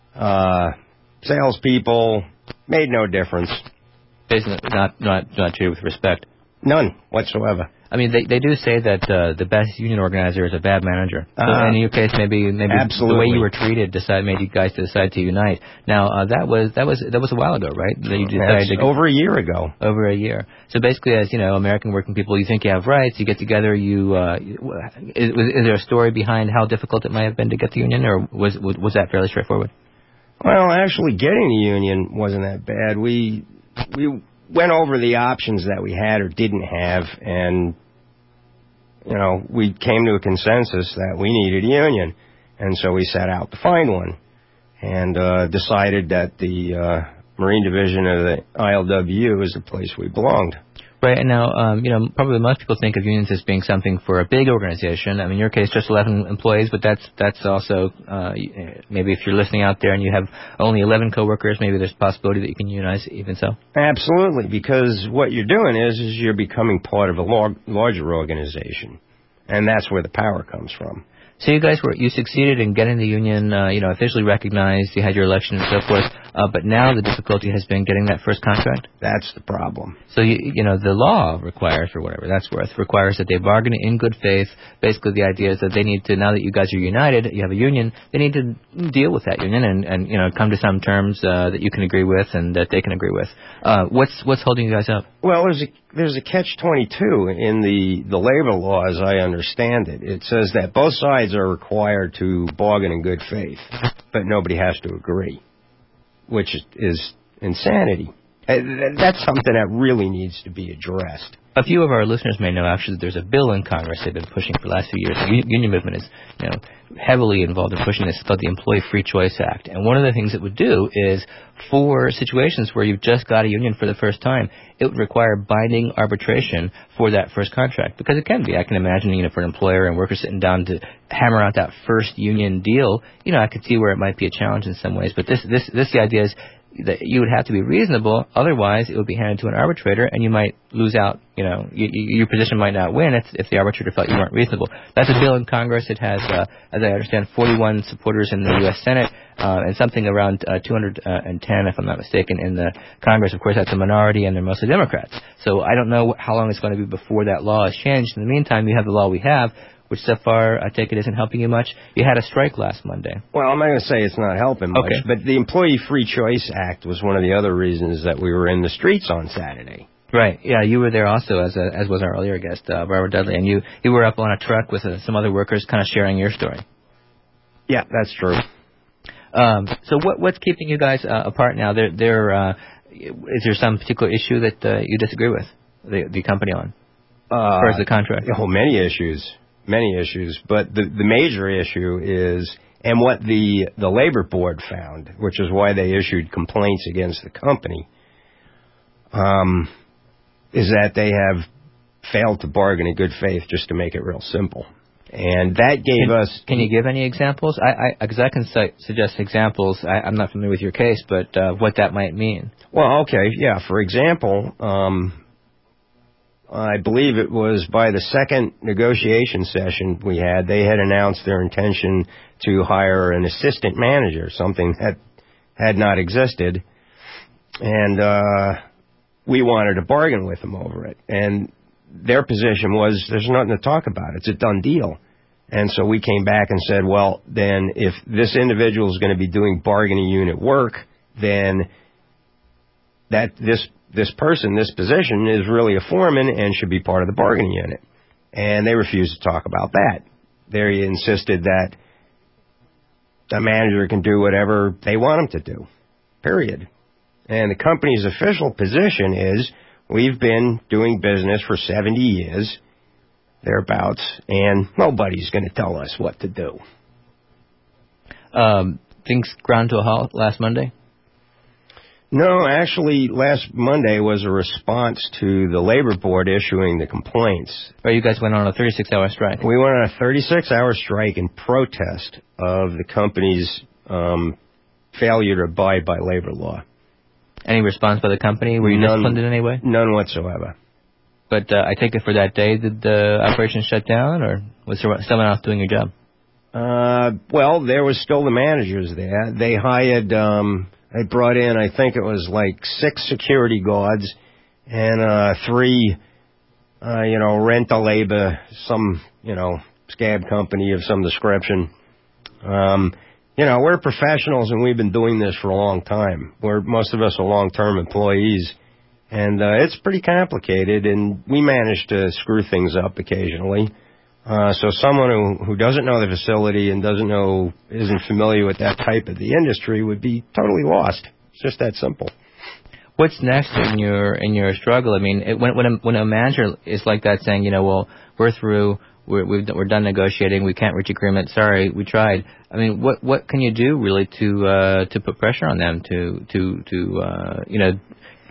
salespeople, made no difference. Basically, not treated with respect. None whatsoever. I mean, they do say that the best union organizer is a bad manager. So in your case, maybe absolutely. The way you were treated made you guys decide to unite. Now that was a while ago, right? That you decided over a year ago. Over a year. So basically, as American working people, you think you have rights. You get together. Is there a story behind how difficult it might have been to get the union, or was that fairly straightforward? Well, actually, getting the union wasn't that bad. We went over the options that we had or didn't have, and we came to a consensus that we needed a union, and so we set out to find one, and decided that the Marine Division of the ILWU is the place we belonged. Right, and now, probably most people think of unions as being something for a big organization. I mean, in your case, just 11 employees, but that's also, maybe if you're listening out there and you have only 11 coworkers, maybe there's a possibility that you can unionize even so. Absolutely, because what you're doing is you're becoming part of a larger organization, and that's where the power comes from. So you succeeded in getting the union, officially recognized. You had your election and so forth. But now the difficulty has been getting that first contract. That's the problem. So the law requires, for whatever that's worth, requires that they bargain in good faith. Basically, the idea is that they need to, now that you guys are united, you have a union, they need to deal with that union and come to some terms that you can agree with and that they can agree with. What's holding you guys up? Well, there's a catch-22 in the labor law, as I understand it. It says that both sides are required to bargain in good faith, but nobody has to agree, which is insanity. That's something that really needs to be addressed. A few of our listeners may know, actually, that there's a bill in Congress they've been pushing for the last few years. The union movement is, heavily involved in pushing this. It's called the Employee Free Choice Act. And one of the things it would do is, for situations where you've just got a union for the first time, it would require binding arbitration for that first contract. Because it can be. I can imagine, for an employer and workers sitting down to hammer out that first union deal, I could see where it might be a challenge in some ways. But the idea is that you would have to be reasonable, otherwise it would be handed to an arbitrator and you might lose out, your position might not win if the arbitrator felt you weren't reasonable. That's a bill in Congress. It has, as I understand, 41 supporters in the U.S. Senate, and something around 210, if I'm not mistaken, in the Congress. Of course, that's a minority and they're mostly Democrats. So I don't know how long it's going to be before that law is changed. In the meantime, you have the law we have, which so far, I take it, isn't helping you much. You had a strike last Monday. Well, I'm not going to say it's not helping much, but the Employee Free Choice Act was one of the other reasons that we were in the streets on Saturday. Right. Yeah, you were there also, as was our earlier guest, Barbara Dudley, and you were up on a truck with some other workers kind of sharing your story. Yeah, that's true. So what's keeping you guys apart now? Is there some particular issue that you disagree with the company on, as far as the contract? Many issues, but the major issue is, and what the labor board found, which is why they issued complaints against the company, is that they have failed to bargain in good faith, just to make it real simple. And that gave us... Can you give any examples? Because I can suggest examples. I'm not familiar with your case, but what that might mean. Well, okay, yeah. For example, I believe it was by the second negotiation session we had, they had announced their intention to hire an assistant manager, something that had not existed. And we wanted to bargain with them over it. And their position was, there's nothing to talk about. It's a done deal. And so we came back and said, well, then if this individual is going to be doing bargaining unit work, then that this person, this position, is really a foreman and should be part of the bargaining unit. And they refused to talk about that. They insisted that the manager can do whatever they want him to do, period. And the company's official position is, we've been doing business for 70 years, thereabouts, and nobody's going to tell us what to do. Things ground to a halt last Monday? No, actually, last Monday was a response to the labor board issuing the complaints. Or you guys went on a 36-hour strike? We went on a 36-hour strike in protest of the company's failure to abide by labor law. Any response by the company? Were you disciplined in any way? None whatsoever. But I take it for that day, did the operation shut down, or was there someone else doing your job? Well, there was still the managers there. They hired, they brought in, I think it was like 6 security guards and 3, rental labor, some, scab company of some description. We're professionals and we've been doing this for a long time. Most of us are long-term employees. And it's pretty complicated, and we manage to screw things up occasionally. So someone who doesn't know the facility and isn't familiar with that type of the industry would be totally lost. It's just that simple. What's next in your struggle? I mean, when a manager is like that, saying, well, we're through, we're done negotiating, we can't reach agreement. Sorry, we tried. I mean, what can you do really to put pressure on them to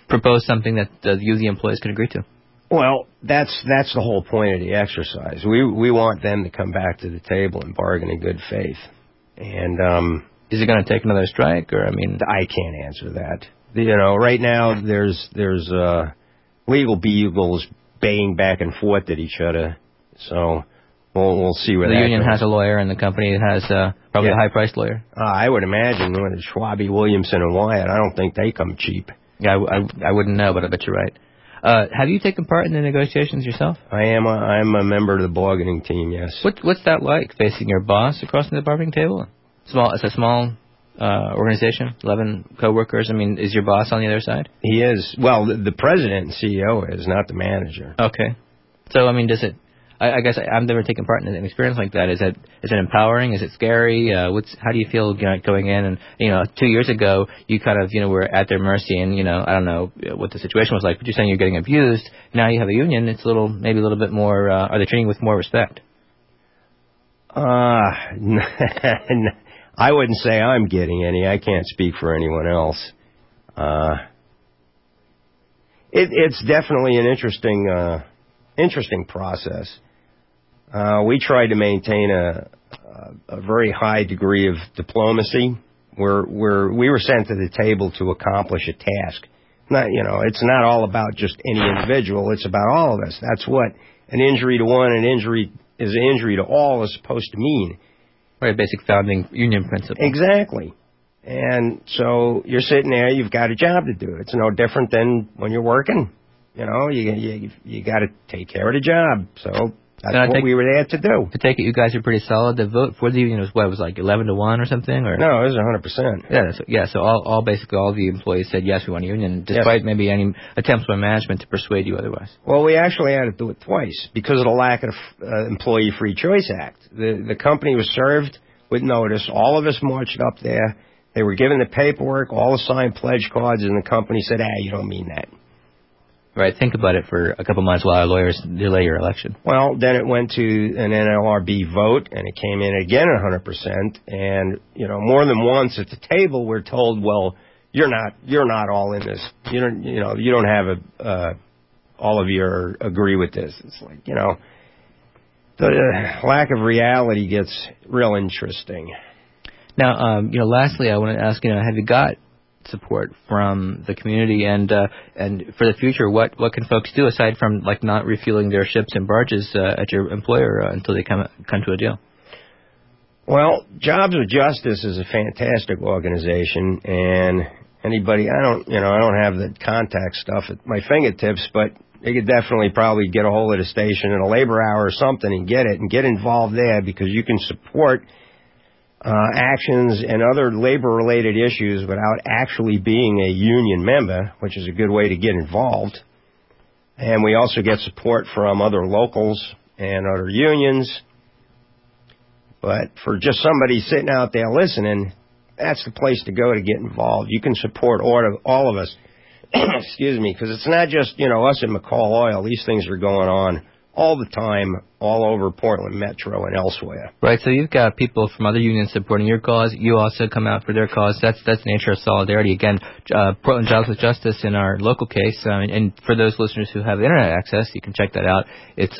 propose something that you, the employees, can agree to. Well, that's the whole point of the exercise. We want them to come back to the table and bargain in good faith. And is it going to take another strike, or I can't answer that. Right now there's legal beagles baying back and forth at each other. So we'll see where the union goes. has a lawyer, and the company has probably a high-priced lawyer. I would imagine with Schwabe, Williamson, and Wyatt. I don't think they come cheap. Yeah, I wouldn't know, but I bet you're right. Have you taken part in the negotiations yourself? I'm a member of the bargaining team, yes. What's that like, facing your boss across the bargaining table? It's a small organization, 11 coworkers. Is your boss on the other side? He is. Well, the president and CEO is, not the manager. Okay. So, does it... I guess I've never taken part in an experience like that. Is it empowering? Is it scary? How do you feel going in? And 2 years ago, you kind of were at their mercy, and I don't know what the situation was like, but you're saying you're getting abused. Now you have a union. It's maybe a little bit more. Are they treating you with more respect? I wouldn't say I'm getting any. I can't speak for anyone else. It's definitely an interesting process. We tried to maintain a very high degree of diplomacy. We were sent to the table to accomplish a task. It's not all about just any individual. It's about all of us. That's what an injury to one, an injury to all is supposed to mean. Right, basic founding union principle. Exactly. And so you're sitting there, you've got a job to do. It's no different than when you're working. You got to take care of the job. So that's what we were there to do. To take it, you guys are pretty solid. The vote for the union was like 11-1 or something, or no, it was 100%. Yeah. So basically all the employees said yes, we want a union, despite maybe any attempts by management to persuade you otherwise. Well, we actually had to do it twice because of the lack of Employee Free Choice Act. The company was served with notice. All of us marched up there. They were given the paperwork, all the signed pledge cards, and the company said, you don't mean that. Right, think about it for a couple months while our lawyers delay your election. Well, then it went to an NLRB vote, and it came in again 100%. And more than once at the table, we're told, "Well, you're not all in this. You don't have all of you agree with this." It's like the lack of reality gets real interesting. Now, lastly, I want to ask, have you got support from the community, and for the future, what can folks do aside from not refueling their ships and barges at your employer until they come to a deal? Well, Jobs with Justice is a fantastic organization, and anybody, I don't have the contact stuff at my fingertips, but they could definitely probably get a hold of the station in a labor hour or something and get involved there, because you can support actions and other labor-related issues without actually being a union member, which is a good way to get involved. And we also get support from other locals and other unions. But for just somebody sitting out there listening, that's the place to go to get involved. You can support all of us. Excuse me, because it's not just, us at McCall Oil. These things are going on all the time, all over Portland Metro and elsewhere. Right, so you've got people from other unions supporting your cause. You also come out for their cause. That's the nature of solidarity. Again, Portland Jobs with Justice in our local case, and for those listeners who have internet access, you can check that out. It's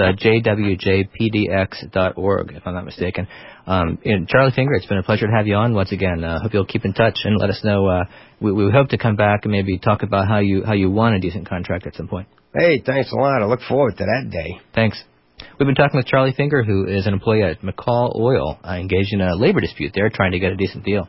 jwjpdx.org, if I'm not mistaken. And Charlie Finger, it's been a pleasure to have you on once again. Hope you'll keep in touch and let us know. We hope to come back and maybe talk about how you won a decent contract at some point. Hey, thanks a lot. I look forward to that day. Thanks. We've been talking with Charlie Finger, who is an employee at McCall Oil, engaged in a labor dispute there, trying to get a decent deal.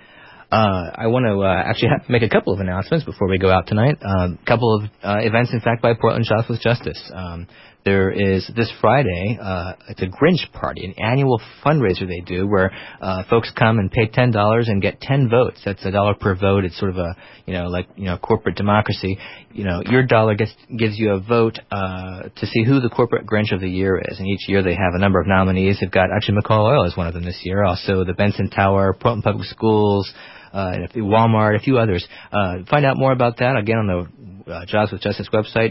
I want to actually make a couple of announcements before we go out tonight. A couple of events, in fact, by Portland Jobs with Justice. There is this Friday, it's a Grinch party, an annual fundraiser they do where folks come and pay $10 and get 10 votes. That's $1 per vote. It's sort of a, corporate democracy. Your dollar gives you a vote to see who the corporate Grinch of the year is. And each year they have a number of nominees. They've got, actually, McCall Oil is one of them this year. Also the Benson Tower, Portland Public Schools, Walmart, a few others. Find out more about that, again, on the Jobs with Justice website,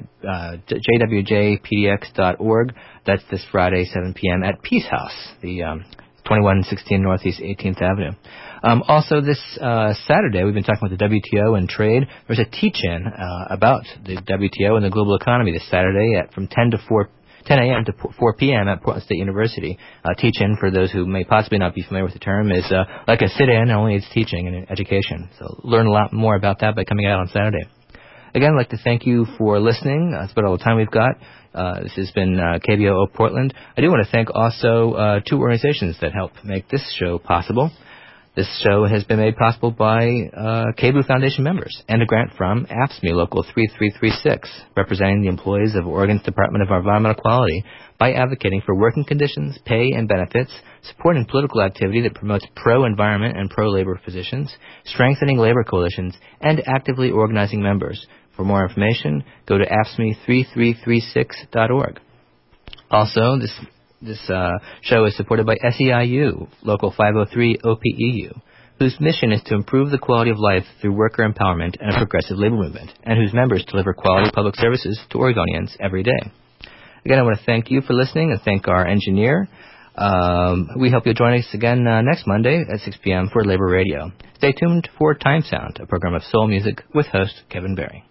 jwjpdx.org. That's this Friday, 7 p.m. at Peace House, the 2116 Northeast 18th Avenue. Also, this Saturday, we've been talking about the WTO and trade. There's a teach-in about the WTO and the global economy this Saturday from 10 a.m. to 4 p.m. at Portland State University. Teach-in, for those who may possibly not be familiar with the term, is like a sit-in, only it's teaching and education. So learn a lot more about that by coming out on Saturday. Again, I'd like to thank you for listening. That's about all the time we've got. This has been KBOO Portland. I do want to thank also two organizations that help make this show possible. This show has been made possible by KBOO Foundation members and a grant from AFSCME Local 3336, representing the employees of Oregon's Department of Environmental Quality by advocating for working conditions, pay and benefits, supporting political activity that promotes pro-environment and pro-labor positions, strengthening labor coalitions, and actively organizing members. For more information, go to AFSCME3336.org. Also, this show is supported by SEIU, Local 503 OPEU, whose mission is to improve the quality of life through worker empowerment and a progressive labor movement, and whose members deliver quality public services to Oregonians every day. Again, I want to thank you for listening and thank our engineer. We hope you'll join us again next Monday at 6 p.m. for Labor Radio. Stay tuned for Time Sound, a program of soul music with host Kevin Berry.